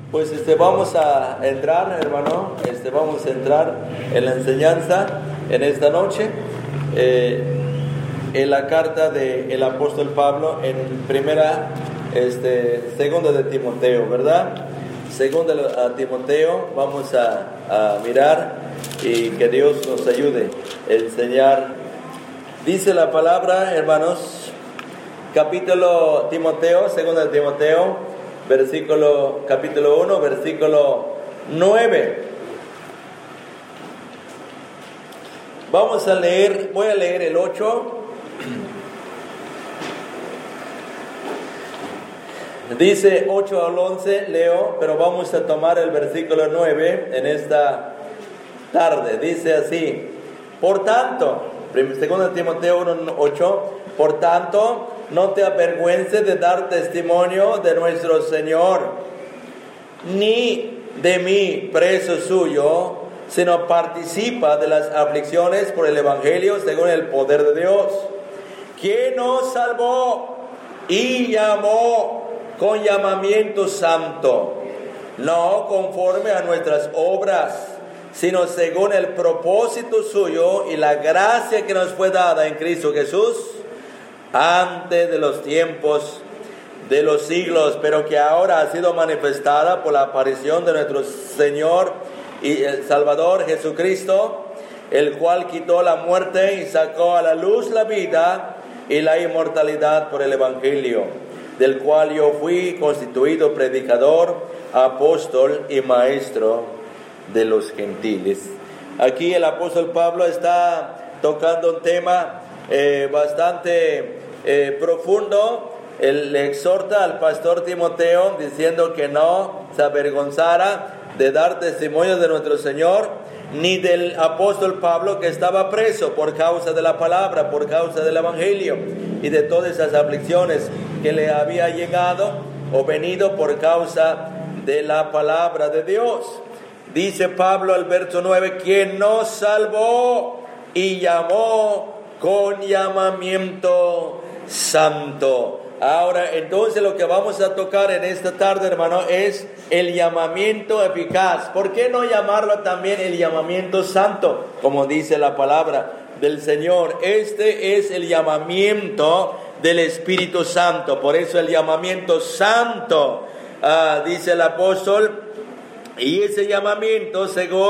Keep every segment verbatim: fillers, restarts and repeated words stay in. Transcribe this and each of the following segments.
Pues este, vamos a entrar, hermano, este, vamos a entrar en la enseñanza en esta noche, eh, en la carta del apóstol Pablo en primera, este, segunda de Timoteo, ¿verdad? Segunda a Timoteo, vamos a, a mirar y que Dios nos ayude a enseñar. Dice la palabra, hermanos, capítulo Timoteo, segunda de Timoteo, versículo, capítulo uno, versículo nueve. Vamos a leer, voy a leer el ocho. Dice ocho al once, leo, pero vamos a tomar el versículo nueve en esta tarde. Dice así: por tanto, segunda Timoteo uno, ocho, por tanto, no te avergüences de dar testimonio de nuestro Señor, ni de mí, preso suyo, sino participa de las aflicciones por el Evangelio según el poder de Dios, quien nos salvó y llamó con llamamiento santo, no conforme a nuestras obras, sino según el propósito suyo y la gracia que nos fue dada en Cristo Jesús antes de los tiempos de los siglos, pero que ahora ha sido manifestada por la aparición de nuestro Señor y el Salvador Jesucristo, el cual quitó la muerte y sacó a la luz la vida y la inmortalidad por el Evangelio, del cual yo fui constituido predicador, apóstol y maestro de los gentiles. Aquí el apóstol Pablo está tocando un tema eh, bastante eh, profundo. Él le exhorta al pastor Timoteo diciendo que no se avergonzara de dar testimonio de nuestro Señor, ni del apóstol Pablo, que estaba preso por causa de la palabra, por causa del Evangelio y de todas esas aflicciones que le había llegado o venido por causa de la palabra de Dios. Dice Pablo al verso nueve, quien nos salvó y llamó con llamamiento santo. Ahora, entonces lo que vamos a tocar en esta tarde, hermano, es el llamamiento eficaz. ¿Por qué no llamarlo también el llamamiento santo? Como dice la palabra del Señor, este es el llamamiento del Espíritu Santo. Por eso el llamamiento santo, uh, dice el apóstol, y ese llamamiento, según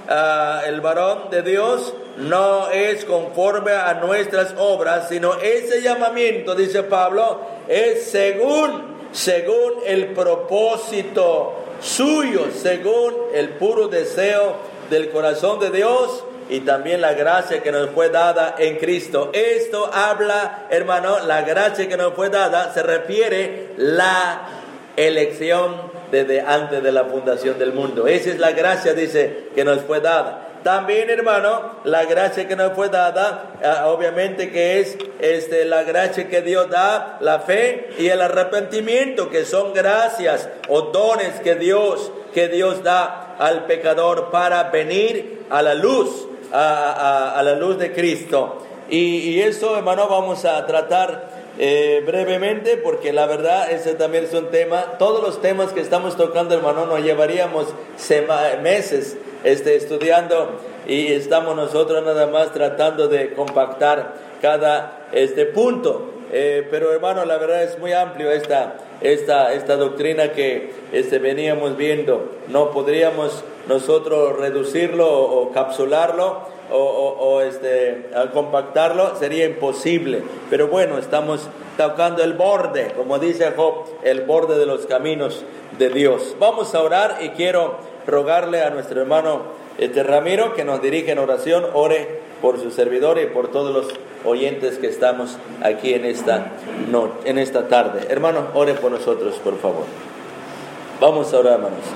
uh, el varón de Dios, no es conforme a nuestras obras, sino ese llamamiento, dice Pablo, es según, según el propósito suyo, según el puro deseo del corazón de Dios y también la gracia que nos fue dada en Cristo. Esto habla, hermano, la gracia que nos fue dada se refiere a la elección desde antes de la fundación del mundo. Esa es la gracia, dice, que nos fue dada. También, hermano, la gracia que nos fue dada, uh, obviamente que es este, la gracia que Dios da, la fe y el arrepentimiento, que son gracias o dones que Dios, que Dios da al pecador para venir a la luz, a, a, a la luz de Cristo. Y, y eso, hermano, vamos a tratar Eh, brevemente, porque la verdad ese también es un tema. Todos los temas que estamos tocando, hermano, nos llevaríamos sema, meses este, estudiando, y estamos nosotros nada más tratando de compactar cada este punto. Eh, pero, hermano, la verdad es muy amplio esta, esta, esta doctrina que este, veníamos viendo. No podríamos nosotros reducirlo o, o capsularlo o, o, o este, compactarlo, sería imposible. Pero bueno, estamos tocando el borde, como dice Job, el borde de los caminos de Dios. Vamos a orar y quiero rogarle a nuestro hermano este, Ramiro que nos dirija en oración. Ore por su servidor y por todos los oyentes que estamos aquí en esta noche, en esta tarde. Hermano, ore por nosotros, por favor. Vamos a orar, hermanos.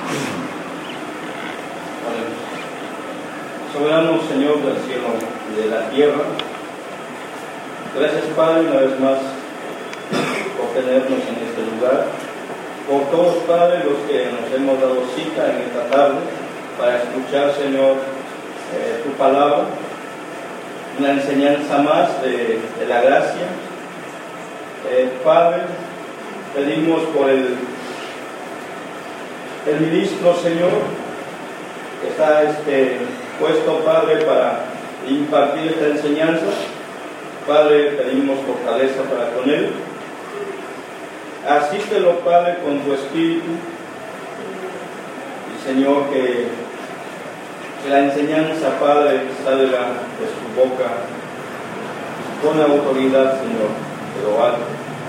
Soberano Señor del cielo y de la tierra, gracias, Padre, una vez más por tenernos en este lugar, por todos, Padre, los que nos hemos dado cita en esta tarde para escuchar, Señor, eh, tu palabra, una enseñanza más de, de la gracia. Eh, Padre, pedimos por el el ministro, Señor, está este, puesto, Padre, para impartir esta enseñanza. Padre, pedimos fortaleza para con él. Asístelo, Padre, con tu espíritu. Y Señor, que, que la enseñanza, Padre, salga de su boca con autoridad, Señor, de lo alto.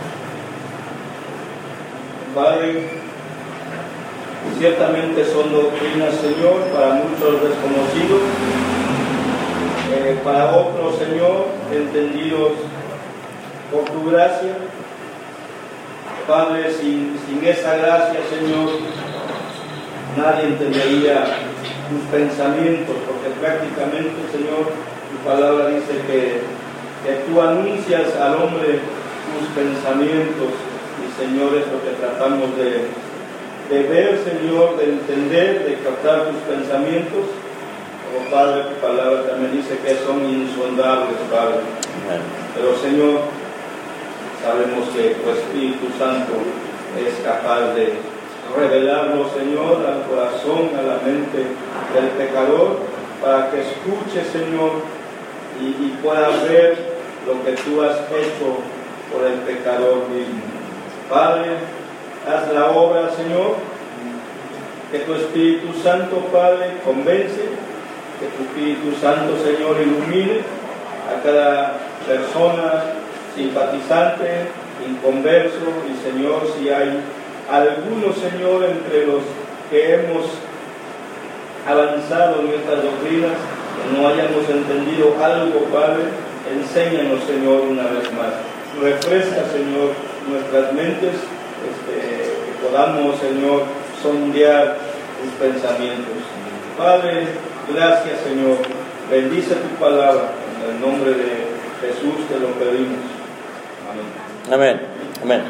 Padre, ciertamente son doctrinas, Señor, para muchos desconocidos, eh, para otros, Señor, entendidos por tu gracia. Padre, sin, sin esa gracia, Señor, nadie entendería tus pensamientos, porque prácticamente, Señor, tu palabra dice que, que tú anuncias al hombre tus pensamientos, y Señor, es lo que tratamos de, de ver, Señor, de entender, de captar tus pensamientos. Oh Padre, tu palabra también dice que son insondables, Padre. Pero Señor, sabemos que tu Espíritu Santo es capaz de revelarlo, Señor, al corazón, a la mente del pecador, para que escuche, Señor, y, y pueda ver lo que tú has hecho por el pecador mismo. Padre, haz la obra, Señor, que tu Espíritu Santo, Padre, convence, que tu Espíritu Santo, Señor, ilumine a cada persona simpatizante, inconverso, y Señor, si hay algunos, Señor, entre los que hemos avanzado en estas doctrinas, que no hayamos entendido algo, Padre, enséñanos, Señor, una vez más. Refresca, Señor, nuestras mentes, este, que podamos, Señor, sondear tus pensamientos. Padre, gracias, Señor. Bendice tu palabra. En el nombre de Jesús te lo pedimos. Amén. Amén. Amén.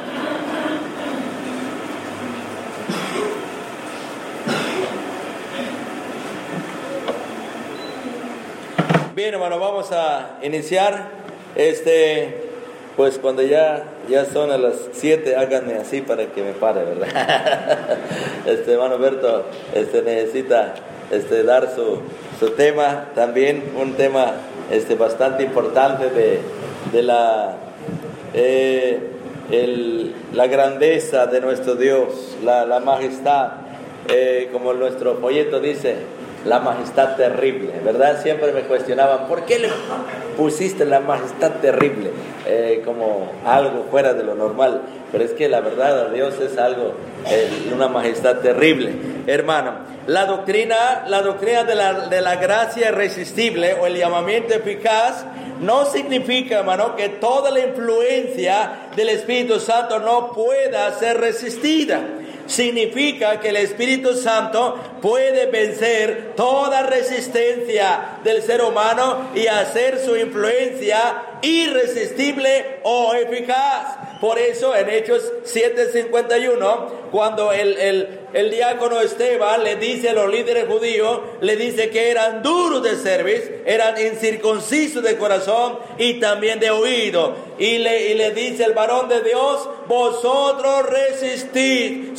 Bien, hermano, vamos a iniciar. Este, pues cuando ya, ya son a las siete, háganme así para que me pare, ¿verdad? Este, hermano Berto, este, necesita este, dar su, su tema, también un tema este, bastante importante de, de la, eh, el, la grandeza de nuestro Dios, la, la majestad, eh, como nuestro folleto dice, la majestad terrible, ¿verdad? Siempre me cuestionaban, ¿por qué le pusiste la majestad terrible? Eh, como algo fuera de lo normal, pero es que la verdad de Dios es algo, eh, una majestad terrible. Hermano, la doctrina, la doctrina de la, de la gracia irresistible o el llamamiento eficaz no significa, hermano, que toda la influencia del Espíritu Santo no pueda ser resistida. Significa que el Espíritu Santo puede vencer toda resistencia del ser humano y hacer su influencia irresistible o eficaz. Por eso en Hechos siete cincuenta y uno, cuando el, el, el diácono Esteban le dice a los líderes judíos, le dice que eran duros de cerviz, eran incircuncisos de corazón y también de oído. Y le, y le dice el varón de Dios, vosotros resistid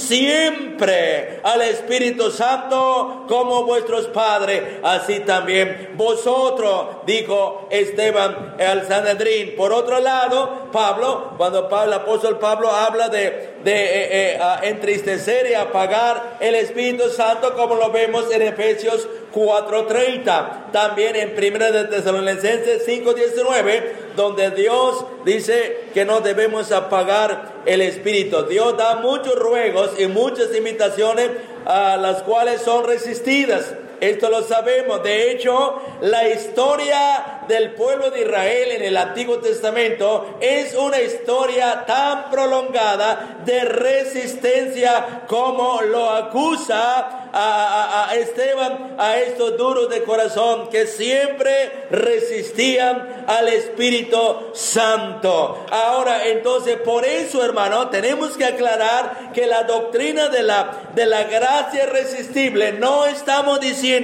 siempre al Espíritu Santo como vuestros padres. Así también vosotros, dijo Esteban al Sanedrín. Por otro lado, Pablo, cuando Pablo, el apóstol Pablo habla de, de eh, eh, entristecer y apagar el Espíritu Santo, como lo vemos en Efesios cuatro treinta, también en Primera de Tesalonicenses cinco diecinueve, donde Dios dice que no debemos apagar el Espíritu. Dios da muchos ruegos y muchas invitaciones, a las cuales son resistidas. Esto lo sabemos. De hecho, la historia del pueblo de Israel en el Antiguo Testamento es una historia tan prolongada de resistencia como lo acusa a, a, a Esteban, a estos duros de corazón que siempre resistían al Espíritu Santo. Ahora, entonces, por eso, hermano, tenemos que aclarar que la doctrina de la, de la gracia irresistible, no estamos diciendo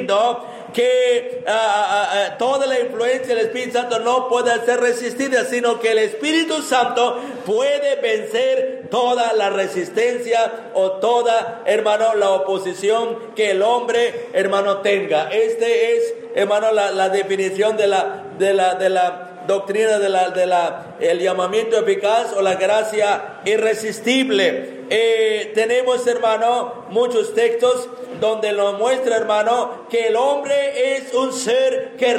que uh, uh, uh, toda la influencia del Espíritu Santo no puede ser resistida, sino que el Espíritu Santo puede vencer toda la resistencia o toda, hermano, la oposición que el hombre, hermano, tenga. Este es, hermano, la, la definición de la, de la, de la doctrina de la, de la, el llamamiento eficaz o la gracia irresistible. Eh, tenemos, hermano, muchos textos donde nos muestra, hermano, que el hombre es un ser que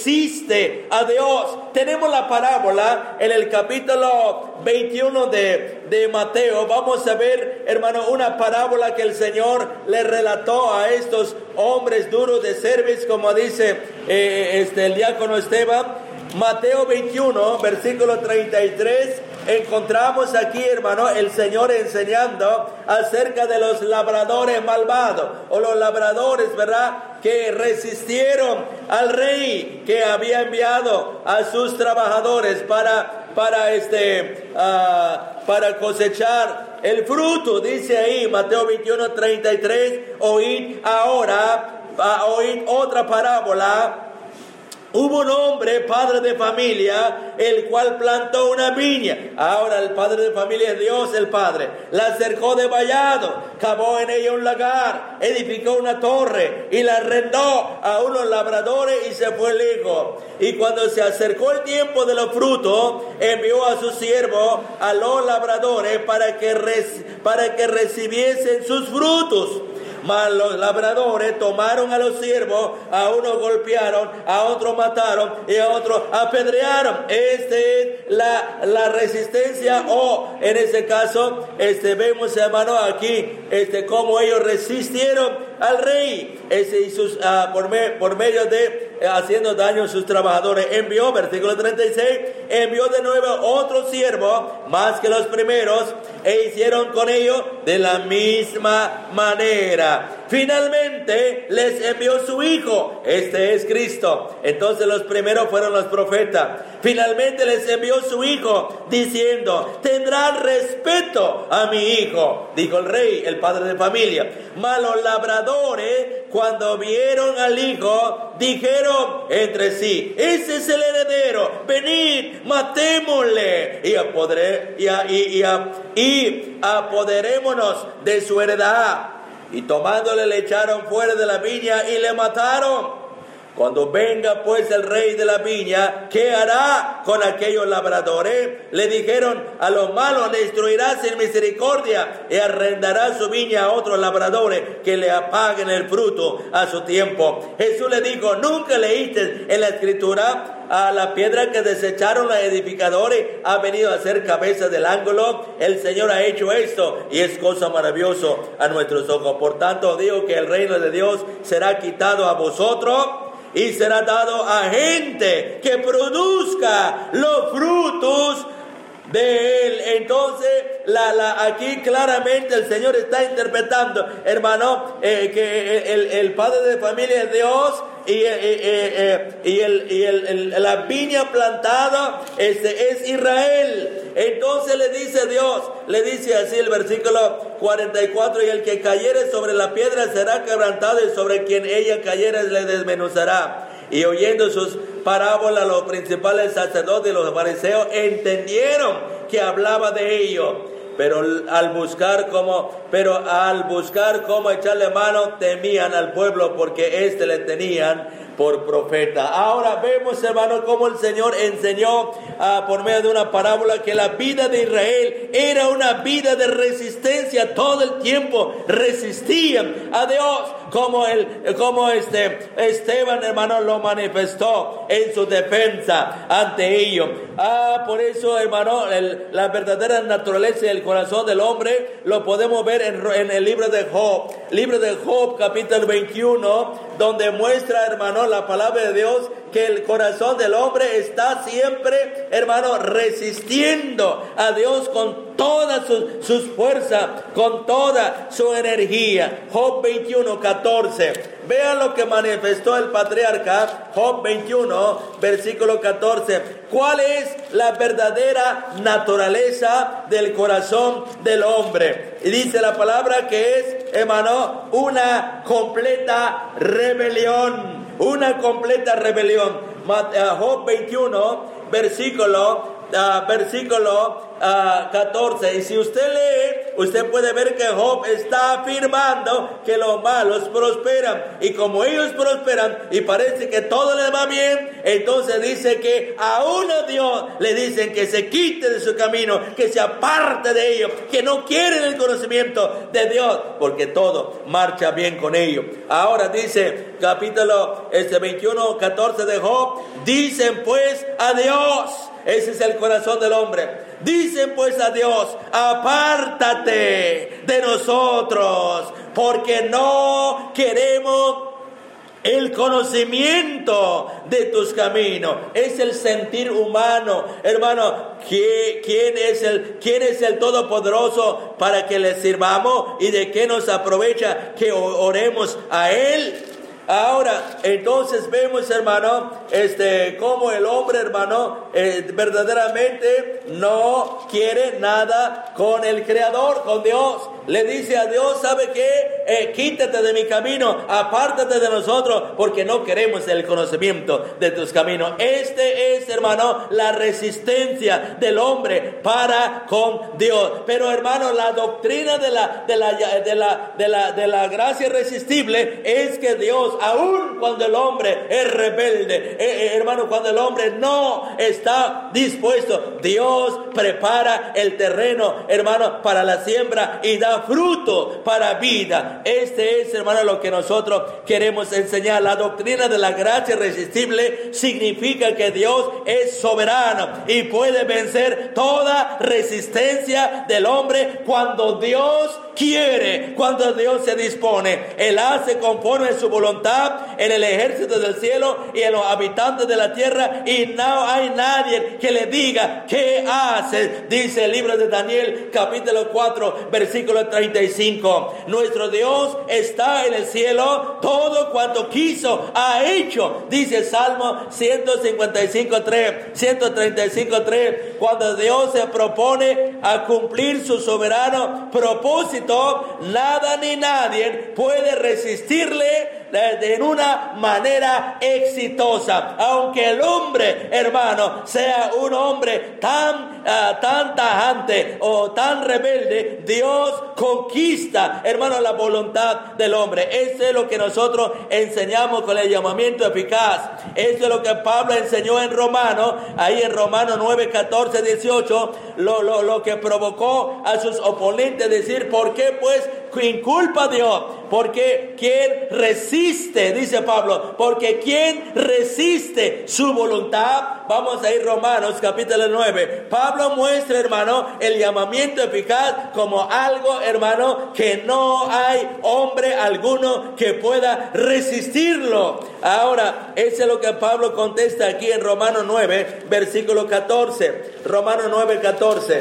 resiste a Dios. Tenemos la parábola en el capítulo veintiuno de, de Mateo. Vamos a ver, hermano, una parábola que el Señor le relató a estos hombres duros de cerviz, como dice eh, este, el diácono Esteban. Mateo veintiuno, versículo treinta y tres, encontramos aquí, hermano, el Señor enseñando acerca de los labradores malvados, o los labradores, ¿verdad?, que resistieron al rey que había enviado a sus trabajadores para, para, este, uh, para cosechar el fruto. Dice ahí, Mateo veintiuno, treinta y tres, oíd ahora, uh, oíd otra parábola. Hubo un hombre, padre de familia, el cual plantó una viña. Ahora el padre de familia es Dios el Padre. La cercó de vallado, cavó en ella un lagar, edificó una torre y la arrendó a unos labradores y se fue lejos. Y cuando se acercó el tiempo de los frutos, envió a su siervo a los labradores para que, res, para que recibiesen sus frutos. Mas los labradores tomaron a los siervos, a unos golpearon, a otros mataron y a otros apedrearon. Esta es la, la resistencia, o en ese caso, este, vemos, hermano, aquí este, cómo ellos resistieron al rey, ese y sus, uh, por, me, por medio de eh, haciendo daño a sus trabajadores. Envió, versículo treinta y seis, envió de nuevo otro siervo, más que los primeros, e hicieron con ellos de la misma manera. Finalmente les envió su hijo, este es Cristo. Entonces los primeros fueron los profetas. Finalmente les envió su hijo, diciendo: tendrán respeto a mi hijo, dijo el rey, el padre de familia. Mas los labradores, cuando vieron al hijo, dijeron entre sí: ese es el heredero, venid, matémosle y, apodere, y, y, y, y apoderémonos de su heredad. Y tomándole le echaron fuera de la viña y le mataron. Cuando venga pues el rey de la viña, ¿qué hará con aquellos labradores? Le dijeron a los malos: destruirá sin misericordia y arrendará su viña a otros labradores que le apaguen el fruto a su tiempo. Jesús le dijo: ¿nunca leíste en la escritura? A la piedra que desecharon los edificadores ha venido a ser cabeza del ángulo. El Señor ha hecho esto y es cosa maravillosa a nuestros ojos. Por tanto digo que el reino de Dios será quitado a vosotros y será dado a gente que produzca los frutos de él. Entonces la, la, aquí claramente el Señor está interpretando, hermano, eh, que el, el padre de familia es Dios. Y, eh, eh, eh, y, el, y el, el, la viña plantada este, es Israel. Entonces le dice Dios, le dice así el versículo cuarenta y cuatro: y el que cayere sobre la piedra será quebrantado, y sobre quien ella cayere le desmenuzará. Y oyendo sus parábolas, los principales sacerdotes y los fariseos entendieron que hablaba de ello. Pero al buscar cómo, pero al buscar cómo echarle mano, temían al pueblo, porque éste le tenían por profeta. Ahora vemos, hermano, cómo el Señor enseñó uh, por medio de una parábola que la vida de Israel era una vida de resistencia. Todo el tiempo resistían a Dios, como el, como este Esteban, hermano, lo manifestó en su defensa ante ellos. Ah, por eso, hermano, el, la verdadera naturaleza del corazón del hombre lo podemos ver en, en el libro de Job, libro de Job, capítulo veintiuno, donde muestra, hermano, la palabra de Dios, que el corazón del hombre está siempre, hermano, resistiendo a Dios con todas sus, sus fuerzas, con toda su energía. Job veintiuno, catorce. Vean lo que manifestó el patriarca. Job veintiuno, versículo catorce. ¿Cuál es la verdadera naturaleza del corazón del hombre? Y dice la palabra que es, hermano, una completa rebelión. Una completa rebelión. Job veintiuno, versículo uh, versículo uh, catorce. Y si usted lee, usted puede ver que Job está afirmando que los malos prosperan. Y como ellos prosperan y parece que todo les va bien, entonces dice que aún a Dios le dicen que se quite de su camino, que se aparte de ellos, que no quieren el conocimiento de Dios, porque todo marcha bien con ellos. Ahora dice capítulo este veintiuno, catorce de Job, dicen pues a Dios, ese es el corazón del hombre. Dicen pues a Dios, apártate de nosotros, porque no queremos el conocimiento de tus caminos. Es el sentir humano, hermano. ¿Quién es el, quién es el Todopoderoso para que le sirvamos? ¿Y de qué nos aprovecha que oremos a Él? Ahora, entonces vemos, hermano, este, como el hombre, hermano, eh, verdaderamente no quiere nada con el Creador, con Dios. Le dice a Dios, ¿sabe qué? Eh, quítate de mi camino, apártate de nosotros, porque no queremos el conocimiento de tus caminos. Este es, hermano, la resistencia del hombre para con Dios. Pero, hermano, la doctrina de la, de la, de la, de la, de la gracia irresistible es que Dios, aun cuando el hombre es rebelde, eh, eh, hermano, cuando el hombre no está dispuesto, Dios prepara el terreno, hermano, para la siembra y da fruto para vida. Este es, hermano, lo que nosotros queremos enseñar. La doctrina de la gracia irresistible significa que Dios es soberano y puede vencer toda resistencia del hombre cuando Dios quiere, cuando Dios se dispone. Él hace conforme a su voluntad en el ejército del cielo y en los habitantes de la tierra, y no hay nadie que le diga qué hace. Dice el libro de Daniel capítulo cuatro versículo treinta y cinco: nuestro Dios está en el cielo, todo cuanto quiso ha hecho. Dice Salmo ciento cincuenta y cinco tres, ciento treinta y cinco tres: cuando Dios se propone a cumplir su soberano propósito, nada ni nadie puede resistirle en una manera exitosa. Aunque el hombre, hermano, sea un hombre tan, uh, tan tajante o tan rebelde, Dios conquista, hermano, la voluntad del hombre. Eso es lo que nosotros enseñamos con el llamamiento eficaz. Eso es lo que Pablo enseñó en Romanos, ahí en Romanos nueve, catorce, dieciocho, lo, lo, lo que provocó a sus oponentes decir, ¿por qué pues inculpa a Dios? Porque quien resiste, dice Pablo, porque quien resiste su voluntad. Vamos a ir Romanos capítulo nueve. Pablo muestra, hermano, el llamamiento eficaz como algo, hermano, que no hay hombre alguno que pueda resistirlo. Ahora, eso es lo que Pablo contesta aquí en Romanos nueve, versículo catorce. Romanos nueve, catorce.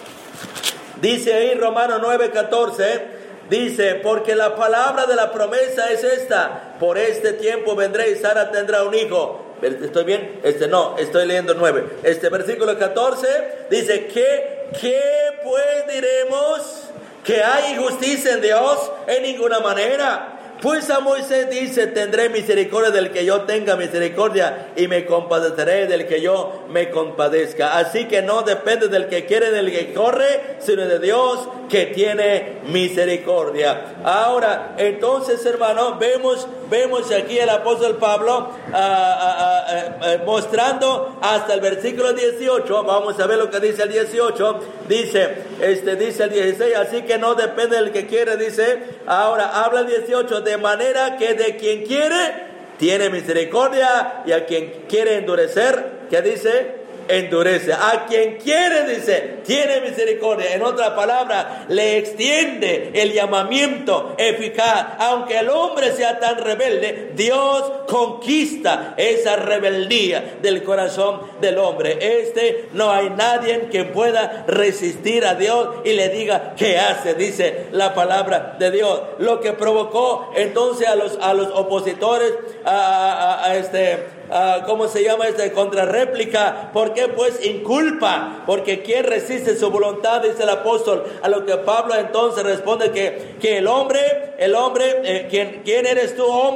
Dice ahí Romanos nueve, catorce. Dice, porque la palabra de la promesa es esta: por este tiempo vendré y Sara tendrá un hijo. ¿Estoy bien? Este no, estoy leyendo nueve. Este versículo catorce dice, ¿qué, qué pues diremos? ¿Que hay injusticia en Dios? En ninguna manera. Pues a Moisés dice, tendré misericordia del que yo tenga misericordia y me compadeceré del que yo me compadezca. Así que no depende del que quiere, del que corre, sino de Dios que tiene misericordia. Ahora, entonces, hermano, vemos, vemos aquí el apóstol Pablo uh, uh, uh, uh, mostrando hasta el versículo dieciocho. Vamos a ver lo que dice el dieciocho. Dice, este, dice el dieciséis, así que no depende del que quiere, dice. Ahora habla el dieciocho, de manera que de quien quiere tiene misericordia, y a quien quiere endurecer, ¿qué dice? Endurece. A quien quiere, dice, tiene misericordia. En otra palabra, le extiende el llamamiento eficaz. Aunque el hombre sea tan rebelde, Dios conquista esa rebeldía del corazón del hombre. Este no hay nadie que pueda resistir a Dios y le diga qué hace, dice la palabra de Dios. Lo que provocó entonces a los, a los opositores a, a, a este Uh, ¿cómo se llama esta contrarréplica? ¿Por qué pues inculpa? Porque quien resiste su voluntad, dice el apóstol. A lo que Pablo entonces responde que, que el hombre, el hombre, eh, ¿quién, ¿quién eres tú, hombre,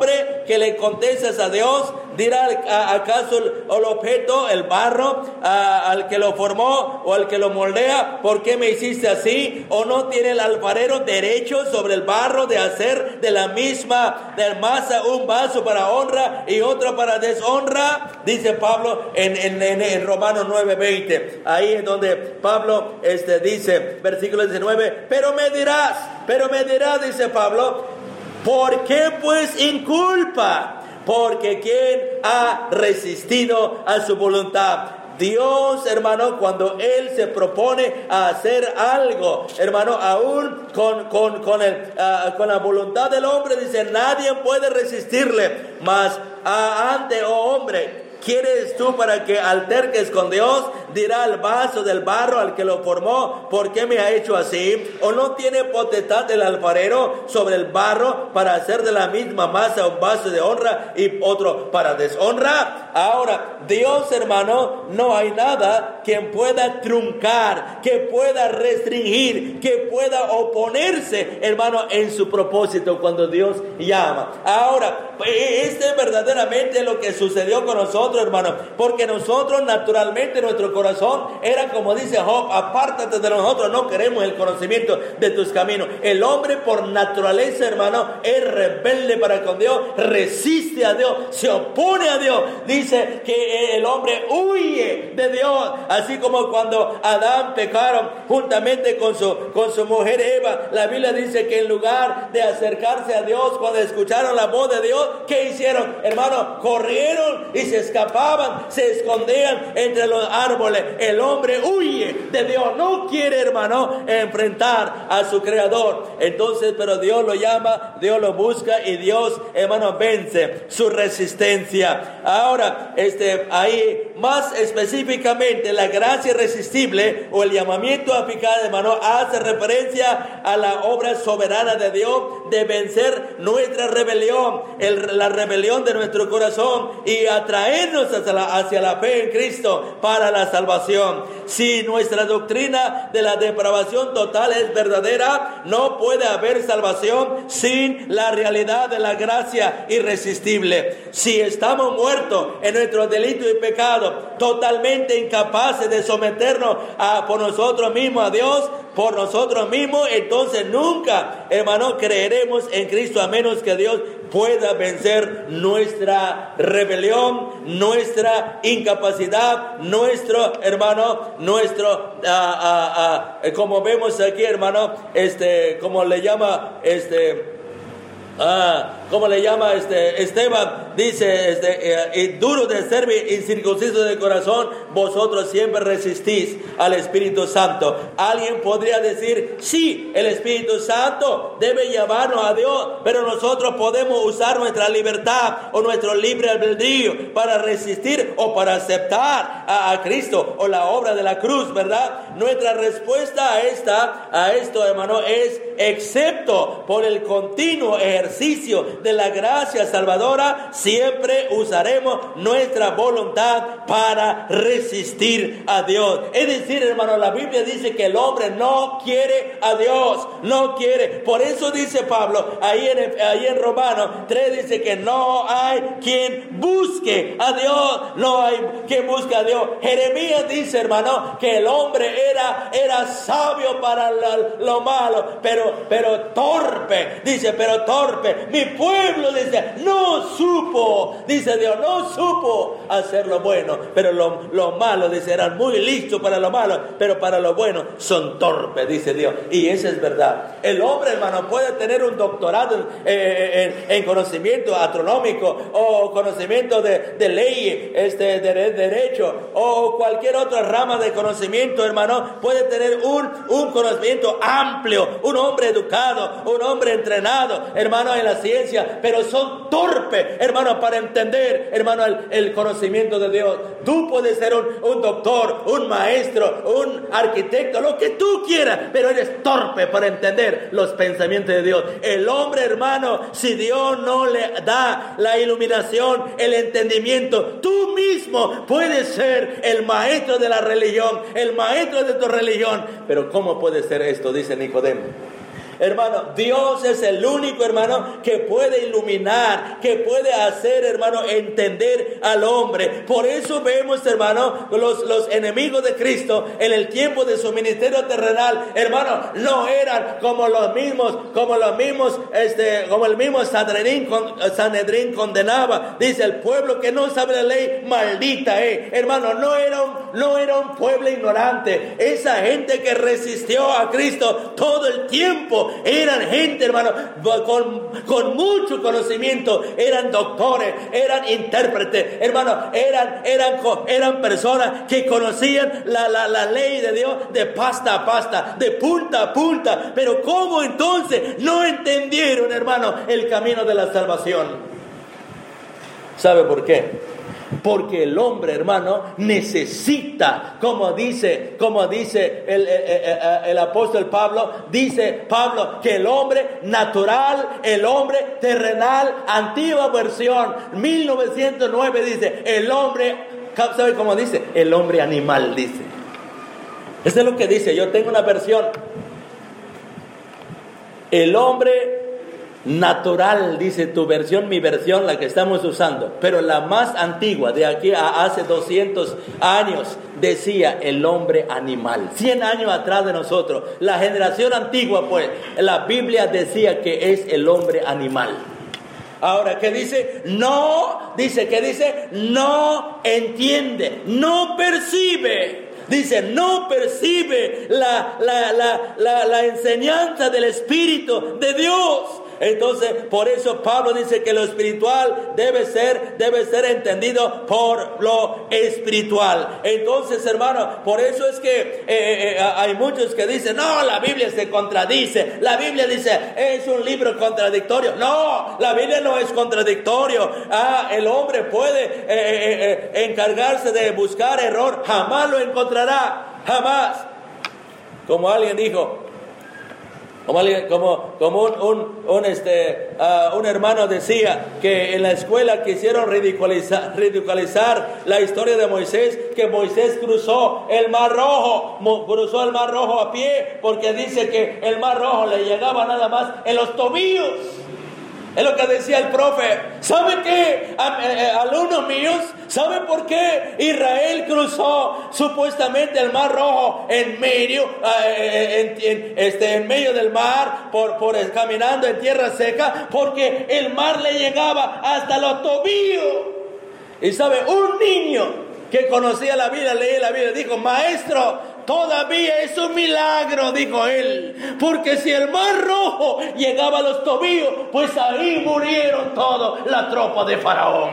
que le contestas a Dios? ¿Dirá acaso el objeto, el barro, a, al que lo formó o al que lo moldea, ¿por qué me hiciste así? ¿O no tiene el alfarero derecho sobre el barro de hacer de la misma de masa un vaso para honra y otro para deshonra? Dice Pablo en, en, en, en Romanos nueve veinte. Ahí es donde Pablo este, dice, versículo diecinueve, pero me dirás, pero me dirás, dice Pablo, ¿por qué pues inculpa? Porque ¿quién ha resistido a su voluntad? Dios, hermano, cuando Él se propone a hacer algo, hermano, aún con, con, con, el, uh, con la voluntad del hombre, dice, nadie puede resistirle, mas uh, ante, oh hombre, ¿quieres tú para que alterques con Dios? Dirá el vaso del barro al que lo formó, ¿por qué me ha hecho así? ¿O no tiene potestad el alfarero sobre el barro para hacer de la misma masa un vaso de honra y otro para deshonra? Ahora, Dios, hermano, no hay nada que pueda truncar, que pueda restringir, que pueda oponerse, hermano, en su propósito cuando Dios llama. Ahora, este es verdaderamente lo que sucedió con nosotros, hermano, porque nosotros naturalmente nuestro corazón era como dice Job, apártate de nosotros, no queremos el conocimiento de tus caminos. El hombre por naturaleza, hermano, es rebelde para con Dios, resiste a Dios, se opone a Dios. Dice que el hombre huye de Dios, así como cuando Adán pecaron juntamente con su, con su mujer Eva. La Biblia dice que en lugar de acercarse a Dios, cuando escucharon la voz de Dios, ¿qué hicieron? Hermano, corrieron y se escapaban, se escondían entre los árboles. El hombre huye de Dios, no quiere, hermano, enfrentar a su creador. Entonces, pero Dios lo llama, Dios lo busca y Dios, hermano, vence su resistencia. Ahora, este, ahí más específicamente, la gracia irresistible o el llamamiento eficaz, hermano, hace referencia a la obra soberana de Dios de vencer nuestra rebelión, el, la rebelión de nuestro corazón y atraernos hacia la, hacia la fe en Cristo para la salvación. Si nuestra doctrina de la depravación total es verdadera, no puede haber salvación sin la realidad de la gracia irresistible. Si estamos muertos en nuestro delito y pecado, totalmente incapaces de someternos a, por nosotros mismos a Dios, por nosotros mismos, entonces nunca, hermano, creeremos en Cristo a menos que Dios pueda vencer nuestra rebelión, nuestra incapacidad, nuestro, hermano, nuestro, uh, uh, uh, como vemos aquí, hermano, este, como le llama, este, Ah, como le llama este Esteban, dice, este, eh, y duro de servir, incircunciso de corazón, vosotros siempre resistís al Espíritu Santo. Alguien podría decir, sí, el Espíritu Santo debe llevarnos a Dios, pero nosotros podemos usar nuestra libertad o nuestro libre albedrío para resistir o para aceptar a, a Cristo o la obra de la cruz, ¿verdad? Nuestra respuesta a esta, a esto, hermano, es excepto por el continuo ejercicio de la gracia salvadora, siempre usaremos nuestra voluntad para resistir a Dios. Es decir, hermano, la Biblia dice que el hombre no quiere a Dios, no quiere. Por eso dice Pablo, ahí en, ahí en Romanos tres dice que no hay quien busque a Dios, no hay quien busque a Dios. Jeremías dice, hermano, que el hombre era, era sabio para lo, lo malo, pero, pero torpe, dice, pero torpe. Mi pueblo, dice, no supo, dice Dios, no supo hacer lo bueno, pero lo, lo malo, dice, eran muy listos para lo malo, pero para lo bueno son torpes, dice Dios. Y eso es verdad. El hombre, hermano, puede tener un doctorado en, eh, en, en conocimiento astronómico o conocimiento de, de ley, este, de, de derecho o cualquier otra rama de conocimiento, hermano, puede tener un, un conocimiento amplio, un hombre educado, un hombre entrenado, hermano, en la ciencia, pero son torpes, hermano, para entender, hermano, el, el conocimiento de Dios. Tú puedes ser un, un doctor, un maestro, un arquitecto, lo que tú quieras, pero eres torpe para entender los pensamientos de Dios. El hombre, hermano, si Dios no le da la iluminación, el entendimiento, tú mismo puedes ser el maestro de la religión, el maestro de tu religión. Pero ¿cómo puede ser esto? Dice Nicodemo. Hermano, Dios es el único, hermano, que puede iluminar, que puede hacer, hermano, entender al hombre. Por eso vemos, hermano, los, los enemigos de Cristo en el tiempo de su ministerio terrenal, hermano, no eran como los mismos, como los mismos, este, como el mismo Sanedrín, Sanedrín condenaba. Dice, el pueblo que no sabe la ley, maldita es. Eh. Hermano, no era, un, no era un pueblo ignorante. Esa gente que resistió a Cristo todo el tiempo, eran gente, hermano, con, con mucho conocimiento, eran doctores, eran intérpretes, hermano, eran, eran, eran personas que conocían la, la, la ley de Dios de pasta a pasta, de punta a punta. Pero ¿cómo entonces no entendieron, hermano, el camino de la salvación? ¿Sabe por qué? Porque el hombre, hermano, necesita, como dice, como dice el, el, el, el apóstol Pablo, dice Pablo que el hombre natural, el hombre terrenal, antigua versión, mil novecientos nueve dice, el hombre, ¿sabe cómo dice? El hombre animal, dice. Eso es lo que dice, yo tengo una versión. El hombre natural, dice tu versión, mi versión, la que estamos usando, pero la más antigua, de aquí a hace doscientos años, decía el hombre animal. cien años atrás de nosotros, la generación antigua, pues, la Biblia decía que es el hombre animal. Ahora, ¿qué dice? No, dice, ¿qué dice? No entiende, no percibe. Dice, no percibe la, la, la, la, la enseñanza del Espíritu de Dios. Entonces, por eso Pablo dice que lo espiritual debe ser, debe ser entendido por lo espiritual. Entonces, hermano, por eso es que eh, eh, hay muchos que dicen, no, la Biblia se contradice. La Biblia dice, es un libro contradictorio. No, la Biblia no es contradictorio. Ah, el hombre puede eh, eh, eh, encargarse de buscar error. Jamás lo encontrará, jamás. Como alguien dijo, Como, como, como un, un, un, este, uh, un hermano decía que en la escuela quisieron ridiculizar, ridiculizar la historia de Moisés, que Moisés cruzó el Mar Rojo, cruzó el Mar Rojo a pie, porque dice que el Mar Rojo le llegaba nada más en los tobillos. Es lo que decía el profe. ¿Sabe qué, alumnos míos? ¿Sabe por qué Israel cruzó supuestamente el Mar Rojo en medio, en, en, este, en medio del mar, por, por caminando en tierra seca? Porque el mar le llegaba hasta los tobillos. Y sabe, un niño que conocía la Biblia, leía la Biblia, dijo, maestro, todavía es un milagro, dijo él, porque si el Mar Rojo llegaba a los tobillos, pues ahí murieron todos la tropa de Faraón.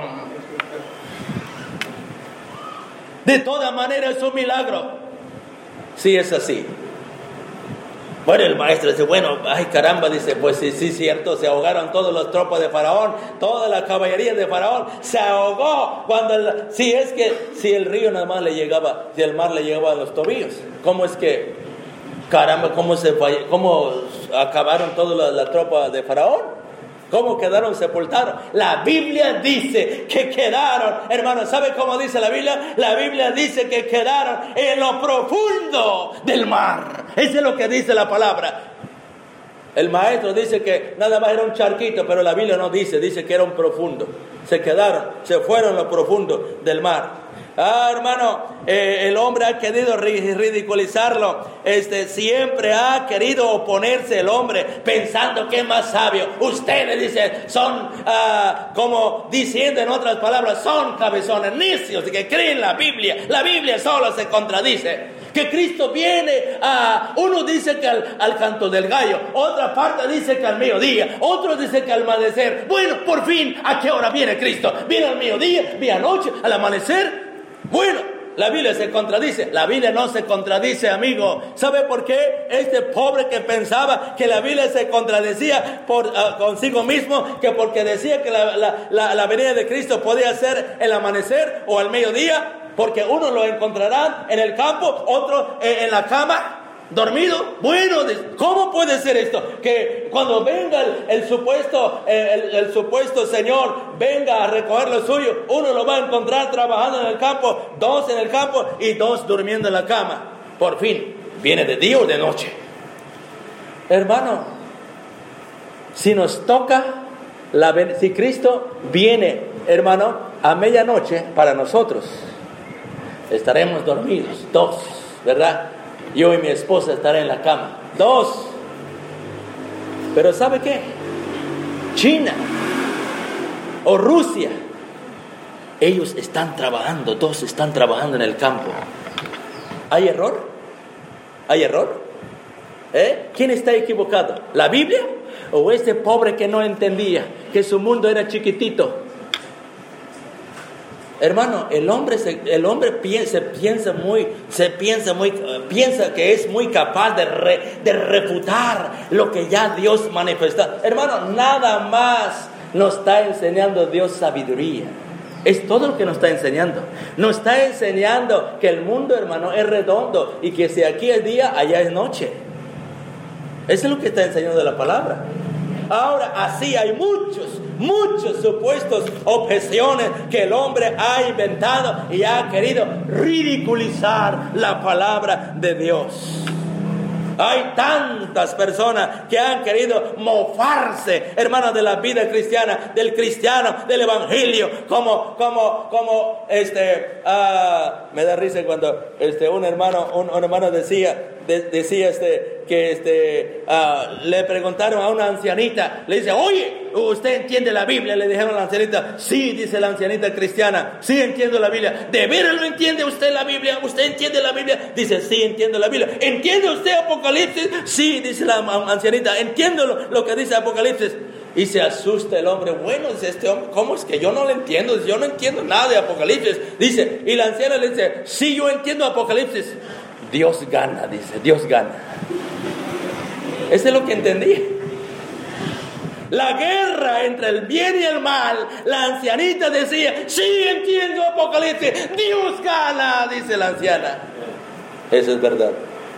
De todas maneras es un milagro. Sí, es así. Bueno, el maestro dice, bueno, ay caramba, dice, pues sí, sí, cierto, se ahogaron todas las tropas de Faraón, toda la caballería de Faraón se ahogó cuando, el, si es que, si el río nada más le llegaba, si el mar le llegaba a los tobillos, ¿cómo es que, caramba, cómo se falle, cómo acabaron toda la, la tropa de Faraón? ¿Cómo quedaron sepultados? La Biblia dice que quedaron, hermano, ¿sabe cómo dice la Biblia? La Biblia dice que quedaron en lo profundo del mar. Eso es lo que dice la palabra. El maestro dice que nada más era un charquito, pero la Biblia no dice, dice que era un profundo. Se quedaron, se fueron en lo profundo del mar. Ah, hermano, eh, el hombre ha querido ridiculizarlo. Este, siempre ha querido oponerse el hombre, pensando que es más sabio. Ustedes dicen, son, ah, como diciendo en otras palabras, son cabezones necios que creen la Biblia. La Biblia solo se contradice. Que Cristo viene a, uno dice que al, al canto del gallo, otra parte dice que al mediodía, otro dice que al amanecer. Bueno, por fin, ¿a qué hora viene Cristo? ¿Viene al mediodía? ¿Viene anoche? ¿Al amanecer? Bueno, la Biblia se contradice. La Biblia no se contradice, amigo. ¿Sabe por qué? Este pobre que pensaba que la Biblia se contradecía por, uh, consigo mismo, que porque decía que la, la, la, la venida de Cristo podía ser el amanecer o al mediodía, porque uno lo encontrará en el campo, otro en la cama, dormido. Bueno, ¿cómo puede ser esto? Que cuando venga el, el supuesto el, el supuesto Señor venga a recoger lo suyo, uno lo va a encontrar trabajando en el campo, dos en el campo y dos durmiendo en la cama. Por fin, ¿viene de día o de noche? Hermano, si nos toca, la, si Cristo viene, hermano, a medianoche para nosotros, estaremos dormidos, dos, ¿verdad? Yo y mi esposa estaré en la cama, dos. Pero ¿sabe qué? China o Rusia, ellos están trabajando, dos están trabajando en el campo. ¿Hay error? ¿Hay error? ¿Eh? ¿Quién está equivocado? ¿La Biblia? ¿O este pobre que no entendía que su mundo era chiquitito? Hermano, el hombre, se, el hombre piensa, piensa muy, se piensa muy, piensa que es muy capaz de, re, de refutar lo que ya Dios manifestó. Hermano, nada más nos está enseñando Dios sabiduría. Es todo lo que nos está enseñando. Nos está enseñando que el mundo, hermano, es redondo y que si aquí es día, allá es noche. Eso es lo que está enseñando la palabra. Ahora, así hay muchos, muchos supuestos objeciones que el hombre ha inventado y ha querido ridiculizar la palabra de Dios. Hay tantas personas que han querido mofarse, hermanos, de la vida cristiana, del cristiano, del evangelio, como, como, como, este, uh, me da risa cuando, este, un hermano, un, un hermano decía, de, decía, este, que, este, uh, le preguntaron a una ancianita, le dice, oye, ¿usted entiende la Biblia? Le dijeron a la ancianita, sí, dice la ancianita cristiana, sí entiendo la Biblia. ¿De veras lo entiende usted la Biblia? ¿Usted entiende la Biblia? Dice, sí, entiendo la Biblia. ¿Entiende usted Apocalipsis? Sí, dice la ancianita, entiendo lo, lo que dice Apocalipsis. Y se asusta el hombre, bueno, dice este hombre, ¿cómo es que yo no lo entiendo? Dice, yo no entiendo nada de Apocalipsis. Dice, y la anciana le dice, sí, yo entiendo Apocalipsis. Dios gana, dice, Dios gana. Eso es lo que entendí. La guerra entre el bien y el mal, la ancianita decía, sí, entiendo Apocalipsis, Dios gana, dice la anciana. Eso es verdad.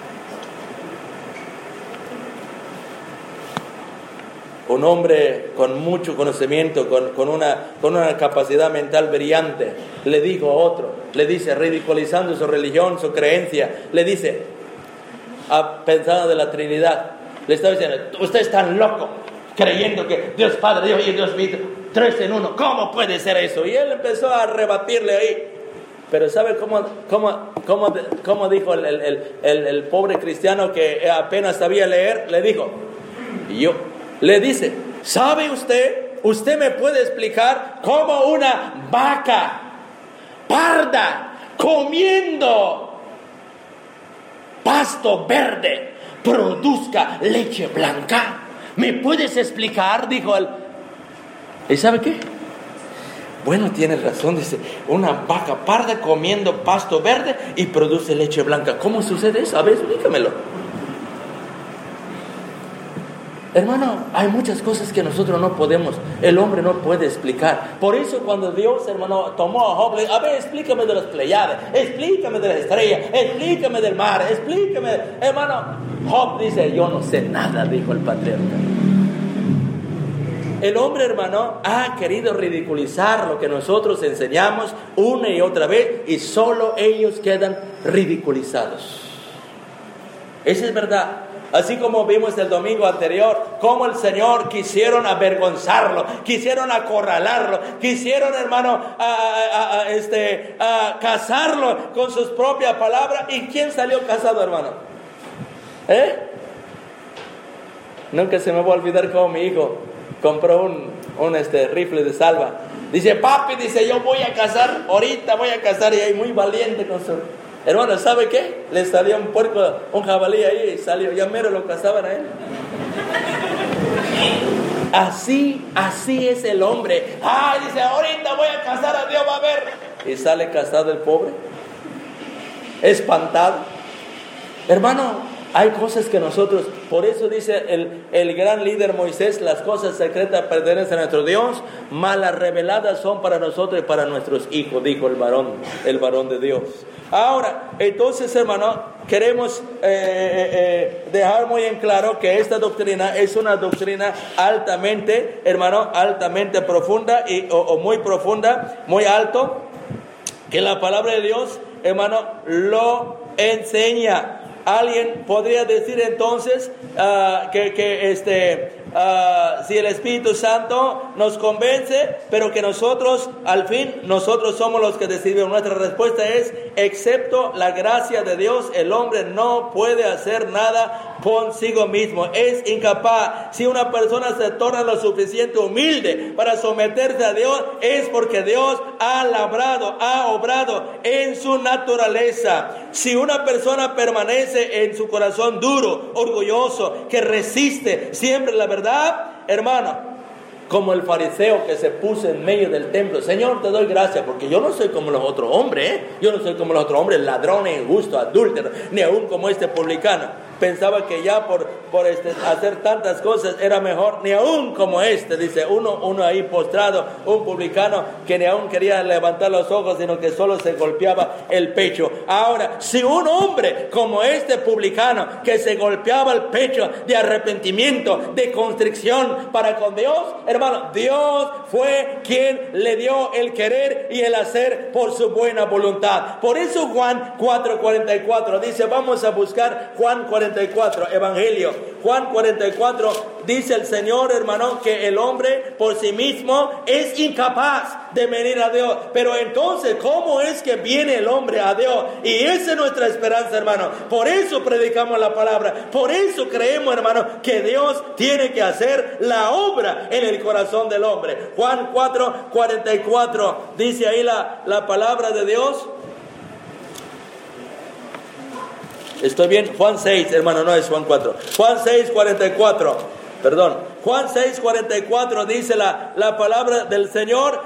Un hombre con mucho conocimiento, con, con, una, con una capacidad mental brillante, le dijo a otro, le dice, ridiculizando su religión, su creencia, le dice, a, pensando de la Trinidad, le estaba diciendo, usted es tan loco, creyendo que Dios Padre, Dios y Dios Hijo, tres en uno, ¿cómo puede ser eso? Y él empezó a rebatirle ahí. Pero ¿sabe cómo, cómo, cómo, cómo dijo el, el, el, el pobre cristiano que apenas sabía leer? Le dijo, yo, le dice, ¿sabe usted? ¿Usted me puede explicar cómo una vaca parda comiendo pasto verde produzca leche blanca? ¿Me puedes explicar? Dijo él. ¿Y sabe qué? Bueno, tienes razón, dice, una vaca parda comiendo pasto verde y produce leche blanca. ¿Cómo sucede eso? A ver, explícamelo. Hermano, hay muchas cosas que nosotros no podemos, el hombre no puede explicar. Por eso cuando Dios, hermano, tomó a Job, le dijo, a ver, explícame de las Pleiades, explícame de las estrellas, explícame del mar, explícame. Hermano, Job dice, yo no sé nada, dijo el patriarca. El hombre, hermano, ha querido ridiculizar lo que nosotros enseñamos una y otra vez y solo ellos quedan ridiculizados. Eso es verdad. Así como vimos el domingo anterior, cómo el Señor quisieron avergonzarlo, quisieron acorralarlo, quisieron, hermano, a, a, a, este, a casarlo con sus propias palabras. ¿Y quién salió casado, hermano? ¿Eh? Nunca se me va a olvidar cómo mi hijo compró un, un este, rifle de salva. Dice, papi, dice, yo voy a cazar, ahorita voy a cazar, y ahí muy valiente con su... Hermano, ¿sabe qué? Le salió un puerco, un jabalí ahí y salió, ya mero lo cazaban a él. Así, así es el hombre. Ay, dice, ahorita voy a cazar a Dios, va a ver. Y sale cazado el pobre, espantado. Hermano, hay cosas que nosotros, por eso dice el, el gran líder Moisés, las cosas secretas pertenecen a nuestro Dios, mas las reveladas son para nosotros y para nuestros hijos, dijo el varón, el varón de Dios. Ahora, entonces, hermano, queremos eh, eh, dejar muy en claro que esta doctrina es una doctrina altamente, hermano, altamente profunda y, o, o muy profunda, muy alto, que la palabra de Dios, hermano, lo enseña. Alguien podría decir entonces uh, que, que este, uh, uh, si el Espíritu Santo nos convence, pero que nosotros, al fin, nosotros somos los que decidimos. Nuestra respuesta es, excepto la gracia de Dios, el hombre no puede hacer nada consigo mismo, es incapaz. Si una persona se torna lo suficiente humilde para someterse a Dios, es porque Dios ha labrado, ha obrado en su naturaleza. Si una persona permanece en su corazón duro, orgulloso, que resiste siempre la verdad, hermano, como el fariseo que se puso en medio del templo, Señor, te doy gracias porque yo no soy como los otros hombres, ¿eh? Yo no soy como los otros hombres, ladrones, injustos, adúlteros, ni aún como este publicano. Pensaba que ya por, por este, hacer tantas cosas era mejor, ni aún como este, dice uno, uno ahí postrado, un publicano que ni aún quería levantar los ojos, sino que solo se golpeaba el pecho. Ahora, si un hombre como este publicano que se golpeaba el pecho de arrepentimiento, de constricción para con Dios, hermano, Dios fue quien le dio el querer y el hacer por su buena voluntad. Por eso Juan cuatro cuarenta y cuatro dice, vamos a buscar Juan cuarenta y cuatro, Evangelio. Juan cuarenta y cuatro dice el Señor, hermano, que el hombre por sí mismo es incapaz de venir a Dios. Pero entonces, ¿cómo es que viene el hombre a Dios? Y esa es nuestra esperanza, hermano. Por eso predicamos la palabra. Por eso creemos, hermano, que Dios tiene que hacer la obra en el corazón del hombre. Juan cuatro cuarenta y cuatro dice ahí la, la palabra de Dios. Estoy bien, Juan seis, hermano, no es Juan cuatro. Juan seis cuarenta y cuatro, perdón. Juan seis cuarenta y cuatro dice la, la palabra del Señor,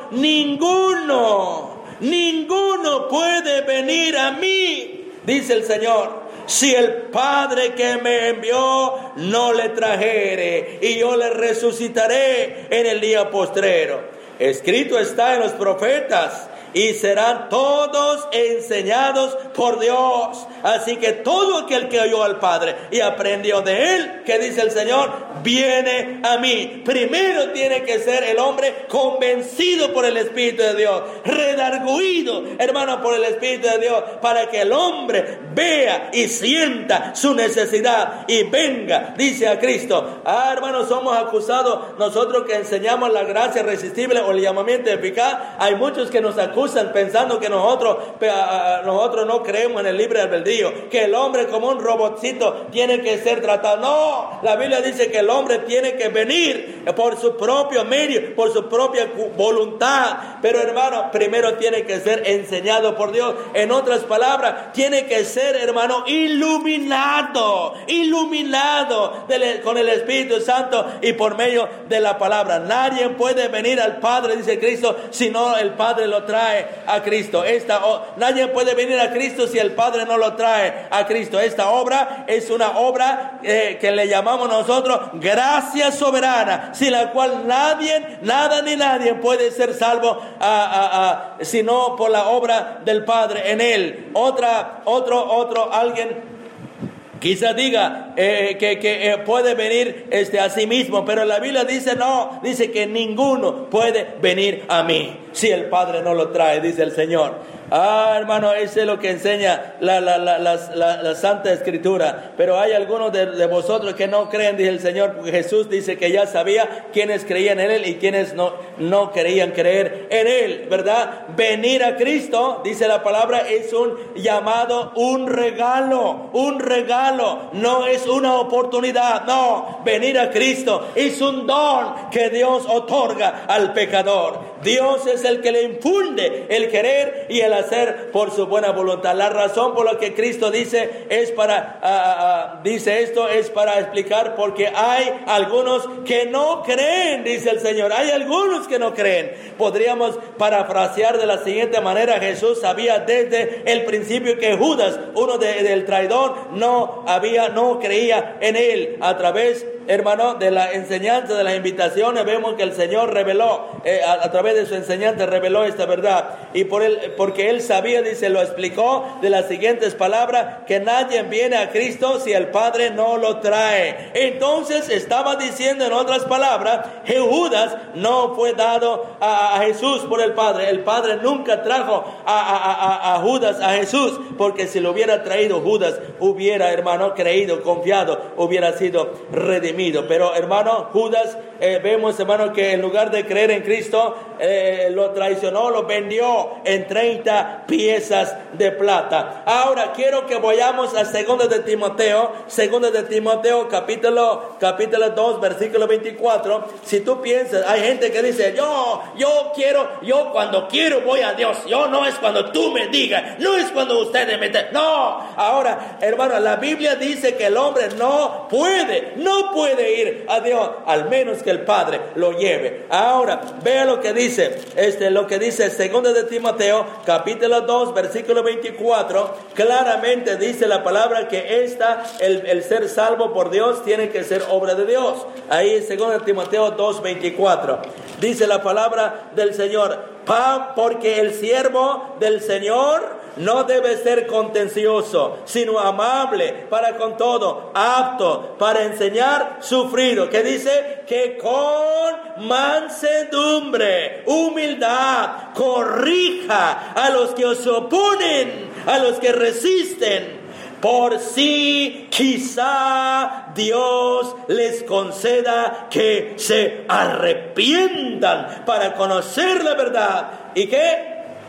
ninguno, ninguno puede venir a mí, dice el Señor, si el Padre que me envió no le trajere, y yo le resucitaré en el día postrero. Escrito está en los profetas, y serán todos enseñados por Dios. Así que todo aquel que oyó al Padre y aprendió de Él, que dice el Señor, viene a mí. Primero tiene que ser el hombre convencido por el Espíritu de Dios, redarguido, hermano, por el Espíritu de Dios, para que el hombre vea y sienta su necesidad y venga, dice a Cristo. Ah, hermano, somos acusados nosotros que enseñamos la gracia irresistible o el llamamiento eficaz. Hay muchos que nos acusan pensando que nosotros, nosotros no creemos en el libre albedrío, que el hombre como un robotcito tiene que ser tratado. No, la Biblia dice que el hombre tiene que venir por su propio medio, por su propia voluntad. Pero hermano, primero tiene que ser enseñado por Dios. En otras palabras, tiene que ser, hermano, iluminado, iluminado con el Espíritu Santo y por medio de la palabra. Nadie puede venir al Padre, dice Cristo, si no el Padre lo trae a Cristo. Esta, oh, nadie puede venir a Cristo si el Padre no lo trae a Cristo. Esta obra es una obra eh, que le llamamos nosotros gracia soberana, sin la cual nadie, nada ni nadie puede ser salvo a, a, a, sino por la obra del Padre en él. Otra, otro, otro, alguien quizá diga eh, que, que eh, puede venir este, a sí mismo, pero la Biblia dice no, dice que ninguno puede venir a mí si el Padre no lo trae, dice el Señor. Ah, hermano, eso es lo que enseña la, la, la, la, la, la Santa Escritura. Pero hay algunos de, de vosotros que no creen, dice el Señor, porque Jesús dice que ya sabía quiénes creían en Él y quiénes no, no querían creer en Él, ¿verdad? Venir a Cristo, dice la palabra, es un llamado, un regalo, un regalo, no es una oportunidad, no, venir a Cristo es un don que Dios otorga al pecador. Dios es el que le infunde el querer y el hacer por su buena voluntad. La razón por la que Cristo dice es para uh, uh, dice esto es para explicar porque hay algunos que no creen, dice el Señor. Hay algunos que no creen. Podríamos parafrasear de la siguiente manera: Jesús sabía desde el principio que Judas, uno de, del traidor, no había, no creía en él. A través, hermano, de la enseñanza, de las invitaciones, vemos que el Señor reveló, eh, a, a través de su enseñanza reveló esta verdad. Y por él, porque él sabía, dice, lo explicó de las siguientes palabras: que nadie viene a Cristo si el Padre no lo trae. Entonces estaba diciendo, en otras palabras, que Judas no fue dado a, a Jesús por el Padre. El Padre nunca trajo a, a, a, a Judas a Jesús, porque si lo hubiera traído, Judas hubiera, hermano, creído, confiado, hubiera sido redimido. redimido. Pero hermano, Judas, eh, vemos hermano que en lugar de creer en Cristo, eh, lo traicionó, lo vendió en treinta piezas de plata. Ahora quiero que vayamos a segunda de Timoteo, segunda de Timoteo capítulo, capítulo dos, versículo veinticuatro. Si tú piensas, hay gente que dice, yo, yo quiero, yo cuando quiero voy a Dios. Yo no es cuando tú me digas, no es cuando ustedes me digan. No, ahora hermano, la Biblia dice que el hombre no puede, no puede ir a Dios, al menos que el Padre lo lleve. Ahora, vea lo que dice, este, lo que dice segunda de Timoteo, capítulo dos, versículo veinticuatro, claramente dice la palabra que esta, el, el ser salvo por Dios, tiene que ser obra de Dios. Ahí en segunda de Timoteo dos, veinticuatro, dice la palabra del Señor, porque el siervo del Señor no debe ser contencioso, sino amable para con todo, apto para enseñar, sufrido. Que dice que con mansedumbre, humildad, corrija a los que os oponen, a los que resisten, por si quizá Dios les conceda que se arrepientan para conocer la verdad. ¿Y qué?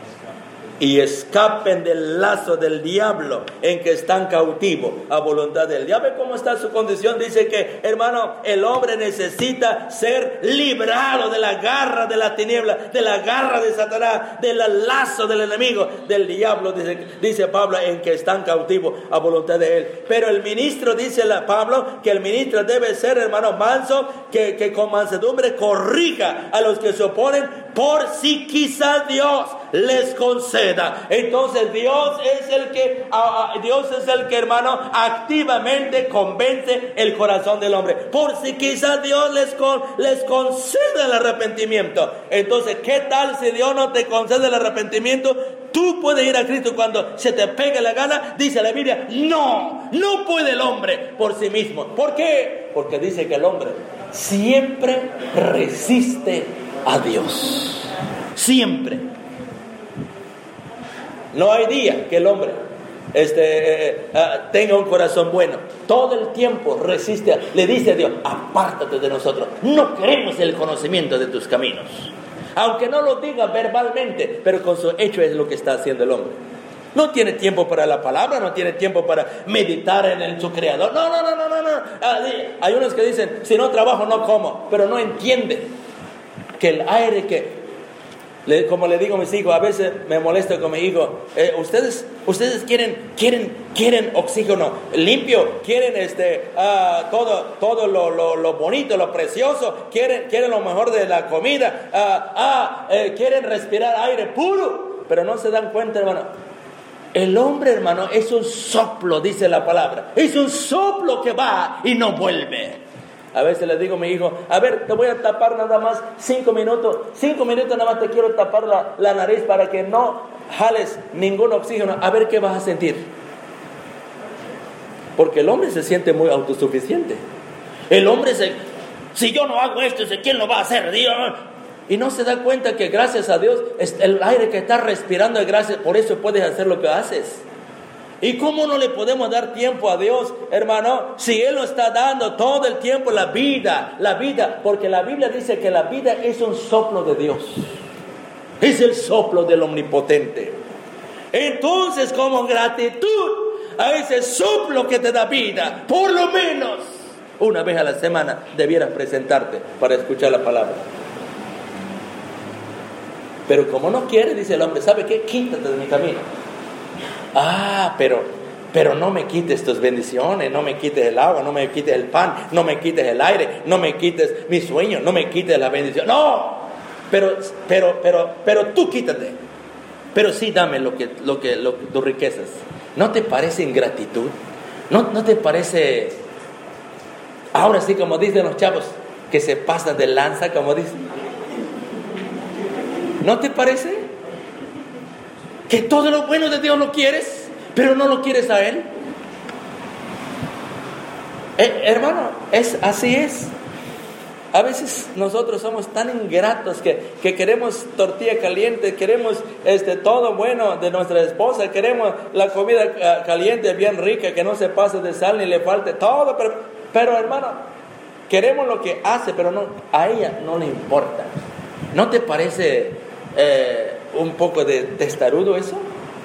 Y escapen del lazo del diablo en que están cautivos a voluntad del diablo. ¿Cómo está su condición? Dice que, hermano, el hombre necesita ser librado de la garra de la tiniebla, de la garra de Satanás, del lazo del enemigo, del diablo, dice, dice Pablo, en que están cautivos a voluntad de él. Pero el ministro, dice la, Pablo, que el ministro debe ser, hermano, manso, que, que con mansedumbre corrija a los que se oponen, por si quizá Dios les conceda. Entonces Dios es el que uh, Dios es el que, hermano, activamente convence el corazón del hombre. Por si quizá Dios les, con, les conceda el arrepentimiento. Entonces, ¿qué tal si Dios no te concede el arrepentimiento? Tú puedes ir a Cristo cuando se te pegue la gana. Dice la Biblia, no, no puede el hombre por sí mismo. ¿Por qué? Porque dice que el hombre siempre resiste a Dios. Siempre. No hay día que el hombre este, eh, uh, tenga un corazón bueno. Todo el tiempo resiste, le dice a Dios, apártate de nosotros, no queremos el conocimiento de tus caminos. Aunque no lo diga verbalmente, pero con su hecho es lo que está haciendo el hombre. No tiene tiempo para la palabra, no tiene tiempo para meditar en el, su creador. No, no, no, no, no, no. Hay unos que dicen, si no trabajo no como, pero no entiende que el aire que, le, como le digo a mis hijos, a veces me molesto con mi hijo, eh, ustedes, ustedes quieren, quieren, quieren oxígeno limpio, quieren este, uh, todo, todo lo, lo, lo bonito, lo precioso, quieren, quieren lo mejor de la comida, uh, ah, eh, quieren respirar aire puro, pero no se dan cuenta, hermano. El hombre, hermano, es un soplo, dice la palabra, es un soplo que va y no vuelve. A veces le digo a mi hijo, a ver, te voy a tapar nada más cinco minutos, cinco minutos nada más te quiero tapar la, la nariz para que no jales ningún oxígeno, a ver qué vas a sentir. Porque el hombre se siente muy autosuficiente. El hombre se, si yo no hago esto, ¿quién lo va a hacer? Dios. Y no se da cuenta que gracias a Dios, el aire que estás respirando es gracias, por eso puedes hacer lo que haces. ¿Y cómo no le podemos dar tiempo a Dios, hermano? Si Él nos está dando todo el tiempo la vida, la vida, porque la Biblia dice que la vida es un soplo de Dios. Es el soplo del Omnipotente. Entonces, como gratitud a ese soplo que te da vida, por lo menos una vez a la semana debieras presentarte para escuchar la palabra. Pero como no quiere, dice el hombre, ¿sabe qué? Quítate de mi camino. Ah, pero, pero no me quites tus bendiciones, no me quites el agua, no me quites el pan, no me quites el aire, no me quites mi sueño, no me quites la bendición. No, pero, pero, pero, pero tú quítate. Pero sí dame lo que, lo que, lo, tus riquezas. ¿No te parece ingratitud? ¿No, no te parece, ahora sí como dicen los chavos, que se pasan de lanza, como dicen? ¿No te parece? Que todo lo bueno de Dios lo quieres, pero no lo quieres a Él. Eh, hermano, es, así es. A veces nosotros somos tan ingratos que, que queremos tortilla caliente, queremos este, todo bueno de nuestra esposa, queremos la comida uh, caliente, bien rica, que no se pase de sal ni le falte todo, pero, pero hermano, queremos lo que hace, pero no, a ella no le importa. ¿No te parece eh, un poco de testarudo eso?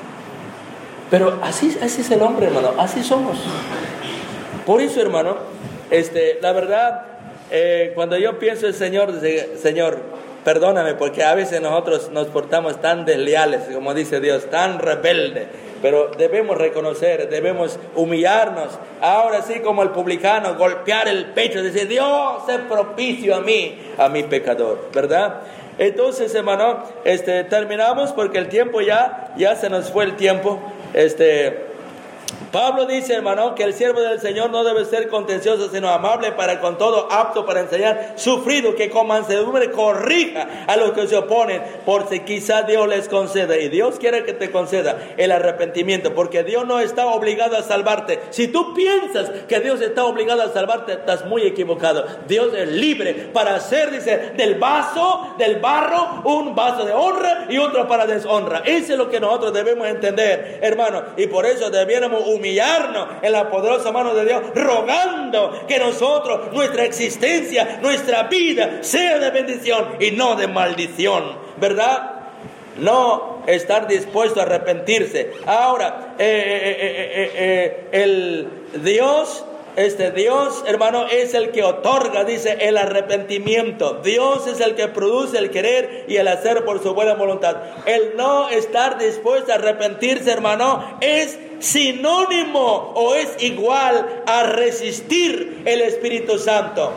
Pero así, así es el hombre, hermano, así somos. Por eso, hermano, este, la verdad, eh, cuando yo pienso el Señor, dice, Señor, perdóname, porque a veces nosotros nos portamos tan desleales, como dice Dios, tan rebelde. Pero debemos reconocer, debemos humillarnos. Ahora sí, como el publicano, golpear el pecho, decir, Dios, sé propicio a mí, a mi pecador, ¿verdad? Entonces, hermano, este, terminamos porque el tiempo ya, ya se nos fue el tiempo. Este, Pablo dice, hermano, que el siervo del Señor no debe ser contencioso, sino amable para con todo, apto para enseñar, sufrido, que con mansedumbre corrija a los que se oponen, por si quizá Dios les conceda, y Dios quiere que te conceda el arrepentimiento, porque Dios no está obligado a salvarte. Si tú piensas que Dios está obligado a salvarte, estás muy equivocado. Dios es libre para hacer, dice, del vaso, del barro, un vaso de honra y otro para deshonra. Eso es lo que nosotros debemos entender, hermano, y por eso debiéramos humillarnos en la poderosa mano de Dios, rogando que nosotros, nuestra existencia, nuestra vida sea de bendición y no de maldición, ¿verdad? No estar dispuesto a arrepentirse. Ahora, eh, eh, eh, eh, eh, el Dios, este Dios, hermano, es el que otorga, dice, el arrepentimiento. Dios es el que produce el querer y el hacer por su buena voluntad. El no estar dispuesto a arrepentirse, hermano, es sinónimo o es igual a resistir el Espíritu Santo.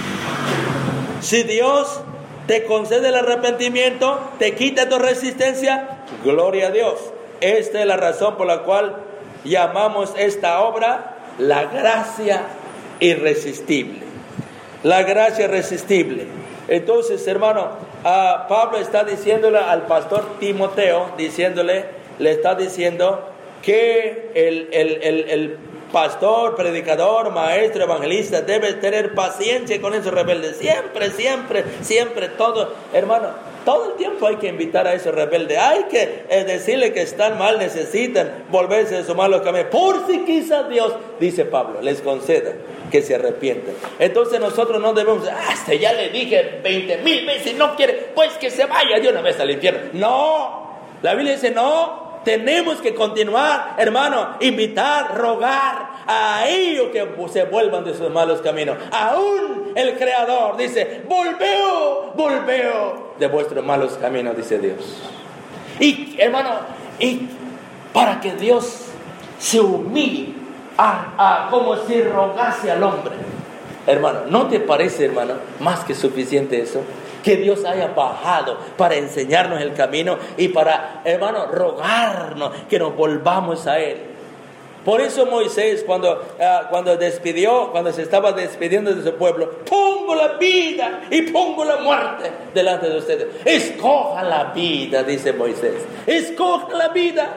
Si Dios te concede el arrepentimiento, te quita tu resistencia, gloria a Dios. Esta es la razón por la cual llamamos esta obra la gracia irresistible. La gracia irresistible. Entonces, hermano, uh, Pablo está diciéndole al pastor Timoteo, diciéndole, le está diciendo que el, el, el, el pastor, predicador, maestro, evangelista debe tener paciencia con esos rebeldes. Siempre, siempre, siempre, todo, hermano. Todo el tiempo hay que invitar a esos rebeldes. Hay que eh, decirle que están mal, necesitan volverse de sus malos caminos. Por si quizás Dios, dice Pablo, les conceda que se arrepientan. Entonces nosotros no debemos, ah, este ya le dije veinte mil veces, no quiere, pues que se vaya de una vez al infierno. No, la Biblia dice no. Tenemos que continuar, hermano, invitar, rogar a ellos que se vuelvan de sus malos caminos. Aún el Creador dice, volveo, volveo de vuestros malos caminos, dice Dios. Y, hermano, y para que Dios se humille, a, a, como si rogase al hombre. Hermano, ¿no te parece, hermano, más que suficiente eso? Que Dios haya bajado para enseñarnos el camino y para, hermano, rogarnos que nos volvamos a Él. Por eso Moisés, cuando, uh, cuando despidió, cuando se estaba despidiendo de su pueblo, pongo la vida y pongo la muerte delante de ustedes. Escoja la vida, dice Moisés. Escoja la vida.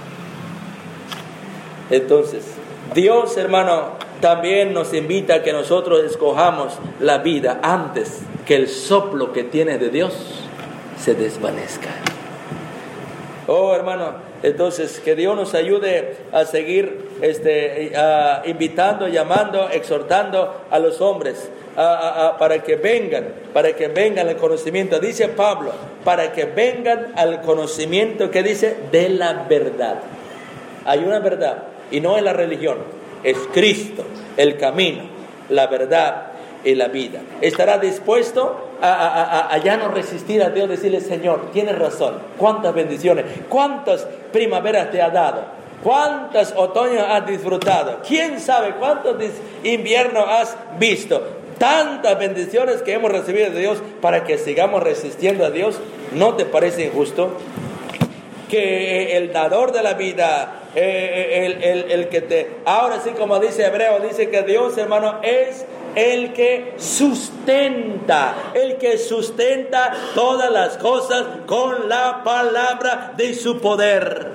Entonces, Dios, hermano, también nos invita a que nosotros escojamos la vida antes que el soplo que tiene de Dios se desvanezca. Oh, hermano, entonces que Dios nos ayude a seguir este, a, invitando, llamando, exhortando a los hombres a, a, a, para que vengan, para que vengan al conocimiento. Dice Pablo, para que vengan al conocimiento, que dice, de la verdad. Hay una verdad y no es la religión, es Cristo, el camino, la verdad y la vida. ¿Estará dispuesto a, a, a, a ya no resistir a Dios? Decirle, Señor, tienes razón. ¿Cuántas bendiciones? ¿Cuántas primaveras te ha dado? ¿Cuántos otoños has disfrutado? ¿Quién sabe cuántos inviernos has visto? Tantas bendiciones que hemos recibido de Dios para que sigamos resistiendo a Dios. ¿No te parece injusto que el dador de la vida, eh, el, el, el que te... Ahora sí, como dice Hebreo, dice que Dios, hermano, es el que sustenta, el que sustenta todas las cosas con la palabra de su poder.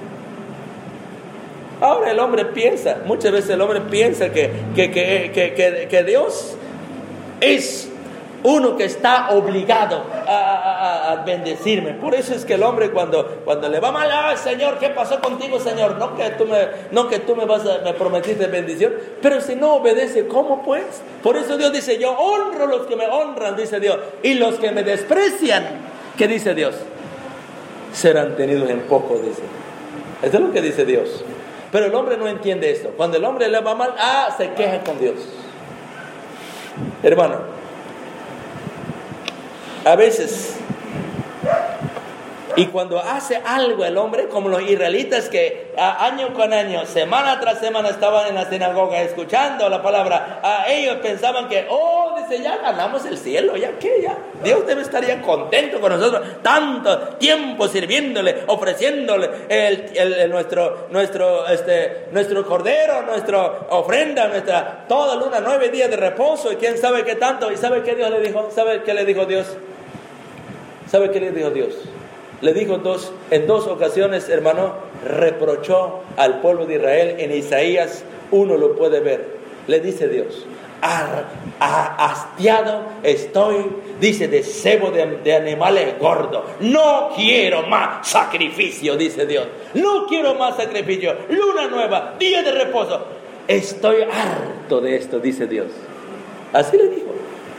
Ahora el hombre piensa, muchas veces el hombre piensa que, que, que, que, que, que Dios es uno que está obligado a, a, a bendecirme. Por eso es que el hombre cuando, cuando le va mal, ah, Señor, ¿qué pasó contigo, Señor? No que tú me, no que tú me vas a, me prometiste bendición, pero si no obedece, ¿cómo pues? Por eso Dios dice, yo honro a los que me honran, dice Dios, y los que me desprecian, ¿qué dice Dios? Serán tenidos en poco, dice. Eso es lo que dice Dios. Pero el hombre no entiende esto. Cuando el hombre le va mal, ah, se queja con Dios. Hermano, a veces, y cuando hace algo el hombre, como los israelitas que a, año con año, semana tras semana estaban en la sinagoga escuchando la palabra, a ellos pensaban que, oh, dice, ya ganamos el cielo, ya qué, ya, Dios debe estar ya contento con nosotros, tanto tiempo sirviéndole, ofreciéndole el, el, el, nuestro, nuestro, este, nuestro cordero, nuestra ofrenda, nuestra, toda luna, nueve días de reposo, y quién sabe qué tanto. ¿Y sabe qué Dios le dijo? ¿Sabe qué le dijo Dios? ¿Sabe qué le dijo Dios? Le dijo dos, en dos ocasiones, hermano, reprochó al pueblo de Israel. En Isaías uno lo puede ver. Le dice Dios, Ar, a, hastiado estoy, dice, de cebo de, de animales gordos. No quiero más sacrificio, dice Dios. No quiero más sacrificio. Luna nueva, día de reposo. Estoy harto de esto, dice Dios. Así le dijo.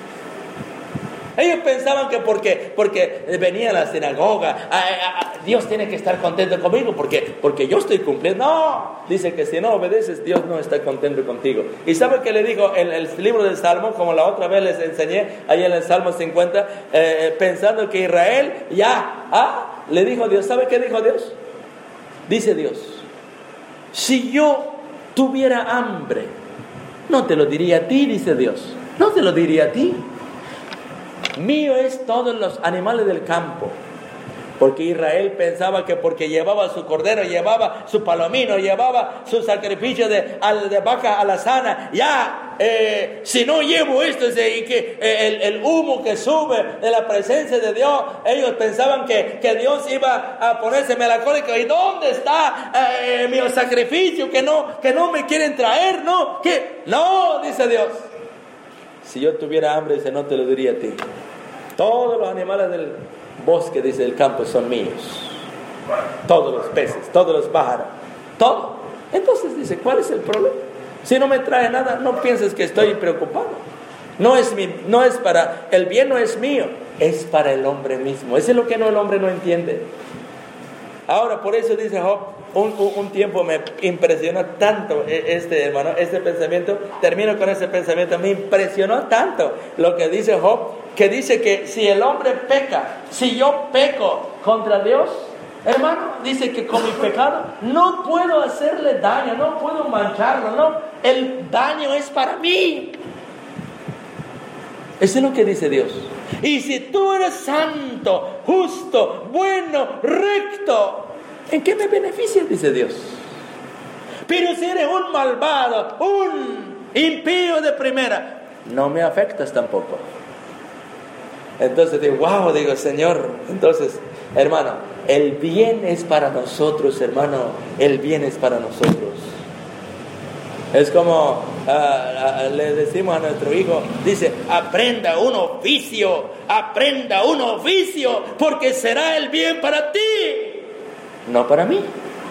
Ellos pensaban que porque, porque venía a la sinagoga, a, a, a, Dios tiene que estar contento conmigo porque, porque yo estoy cumpliendo. No, dice que si no obedeces, Dios no está contento contigo. ¿Y sabe qué le dijo en el libro del Salmo? Como la otra vez les enseñé, ahí en el Salmo cincuenta, eh, pensando que Israel ya, ah, le dijo Dios, ¿sabe qué dijo Dios? Dice Dios, si yo tuviera hambre, no te lo diría a ti, dice Dios, no te lo diría a ti. Mío es todos los animales del campo. Porque Israel pensaba que porque llevaba su cordero, llevaba su palomino, llevaba su sacrificio de, de vaca alazana, ya, eh, si no llevo esto, y que eh, el, el humo que sube de la presencia de Dios, ellos pensaban que, que Dios iba a ponerse melancólico. ¿Y dónde está eh, mi sacrificio que no, que no me quieren traer? No, que no, dice Dios. Si yo tuviera hambre, dice, no te lo diría a ti. Todos los animales del bosque, dice, del campo son míos. Todos los peces, todos los pájaros, todo. Entonces dice, ¿cuál es el problema? Si no me trae nada, no pienses que estoy preocupado. No es mi, no es para, el bien no es mío, es para el hombre mismo. Eso es lo que no, el hombre no entiende. Ahora, por eso dice Job, un, un, un tiempo me impresionó tanto este, hermano, este pensamiento. Termino con ese pensamiento. Me impresionó tanto lo que dice Job, que dice que si el hombre peca, si yo peco contra Dios, hermano, dice que con mi pecado no puedo hacerle daño, no puedo mancharlo, no, el daño es para mí. Eso es lo que dice Dios. Y si tú eres santo, justo, bueno, recto, ¿en qué me beneficia? Dice Dios. Pero si eres un malvado, un impío de primera, no me afectas tampoco. Entonces digo, wow, digo, Señor, entonces, hermano, el bien es para nosotros, hermano, el bien es para nosotros. Es como uh, uh, le decimos a nuestro hijo, dice, aprenda un oficio, aprenda un oficio, porque será el bien para ti, no para mí.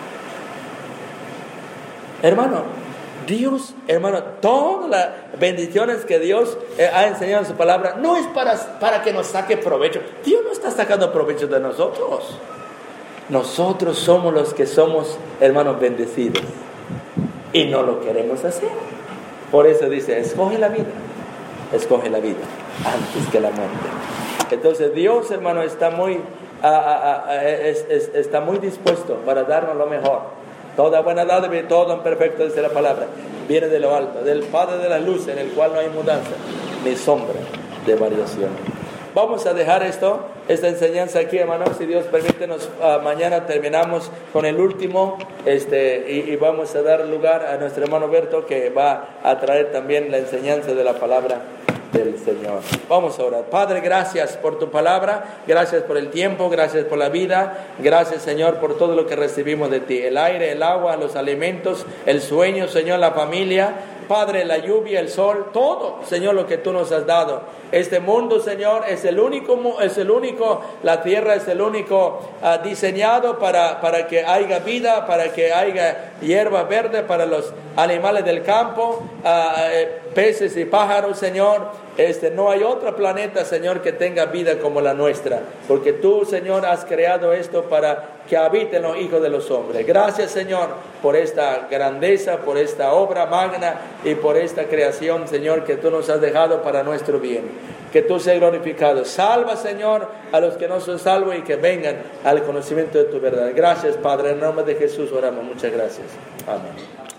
Hermano, Dios, hermano, todas las bendiciones que Dios eh, ha enseñado en su palabra, no es para, para que nos saque provecho. Dios no está sacando provecho de nosotros. Nosotros somos los que somos, hermanos, bendecidos. Y no lo queremos hacer. Por eso dice, escoge la vida. Escoge la vida antes que la muerte. Entonces Dios, hermano, está muy, a, a, a, es, es, está muy dispuesto para darnos lo mejor. Toda buena dádiva y todo don perfecto, dice la palabra, viene de lo alto, del Padre de la luz, en el cual no hay mudanza ni sombra de variación. Vamos a dejar esto, esta enseñanza aquí, hermanos. Si Dios permite, nos, uh, mañana terminamos con el último, este, y, y vamos a dar lugar a nuestro hermano Berto, que va a traer también la enseñanza de la palabra del Señor. Vamos a orar. Padre, gracias por tu palabra, gracias por el tiempo, gracias por la vida, gracias, Señor, por todo lo que recibimos de ti, el aire, el agua, los alimentos, el sueño, Señor, la familia, Padre, la lluvia, el sol, todo, Señor, lo que tú nos has dado. Este mundo, Señor, es el único, es el único, la tierra es el único uh, diseñado para, para que haya vida, para que haya hierba verde para los animales del campo, uh, eh, peces y pájaros, Señor. Este, no hay otro planeta, Señor, que tenga vida como la nuestra, porque tú, Señor, has creado esto para que habiten los hijos de los hombres. Gracias, Señor, por esta grandeza, por esta obra magna y por esta creación, Señor, que tú nos has dejado para nuestro bien. Que tú seas glorificado. Salva, Señor, a los que no son salvos y que vengan al conocimiento de tu verdad. Gracias, Padre, en nombre de Jesús oramos. Muchas gracias. Amén.